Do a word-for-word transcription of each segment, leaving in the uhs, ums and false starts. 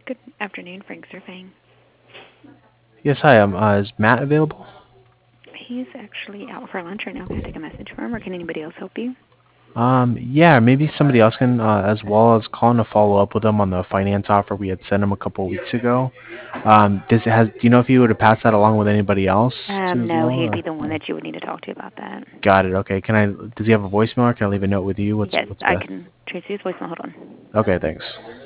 Good afternoon, Frank Zerfang. Yes, hi. Um, uh, is Matt available? He's actually out for lunch right now. Can I take a message for him, or can anybody else help you? Um, yeah, maybe somebody else can uh, as well. As calling to follow up with him on the finance offer we had sent him a couple of weeks ago. Um, does it has do you know if he would have passed that along with anybody else too Um, as no, well? he'd Or? be the one that you would need to talk to about that. Got it. Okay. Can I? Does he have a voicemail? Or can I leave a note with you? What's Yes, what's I best? can trace his voicemail. Hold on. Okay. Thanks.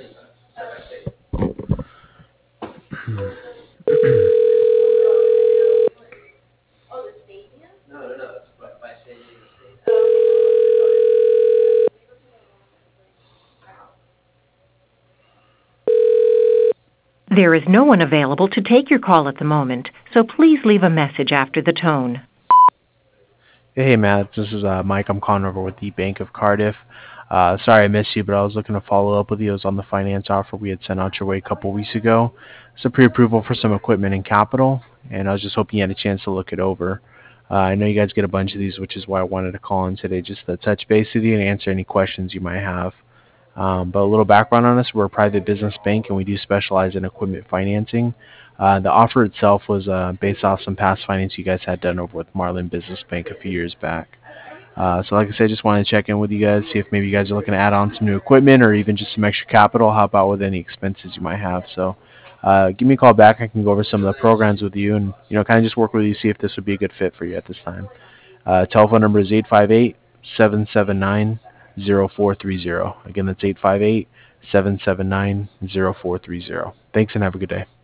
There is no one available to take your call at the moment, so please leave a message after the tone. Hey, Matt. This is uh, Mike. I'm calling over with the Bank of Cardiff. Uh, sorry I missed you, but I was looking to follow up with you. It was on the finance offer we had sent out your way a couple weeks ago. It's a pre-approval for some equipment and capital, and I was just hoping you had a chance to look it over. Uh, I know you guys get a bunch of these, which is why I wanted to call in today just to touch base with you and answer any questions you might have. Um, but a little background on us, we're a private business bank and we do specialize in equipment financing. Uh, the offer itself was uh, based off some past finance you guys had done over with Marlin Business Bank a few years back. Uh, so like I said, just wanted to check in with you guys, see if maybe you guys are looking to add on some new equipment or even just some extra capital, help out with any expenses you might have. So uh, give me a call back. I can go over some of the programs with you and, you know, kind of just work with you, see if this would be a good fit for you at this time. Uh, telephone number is eight five eight, seven seven nine, zero four three zero. Again, that's eight five eight, seven seven nine, zero four three zero. Thanks and have a good day.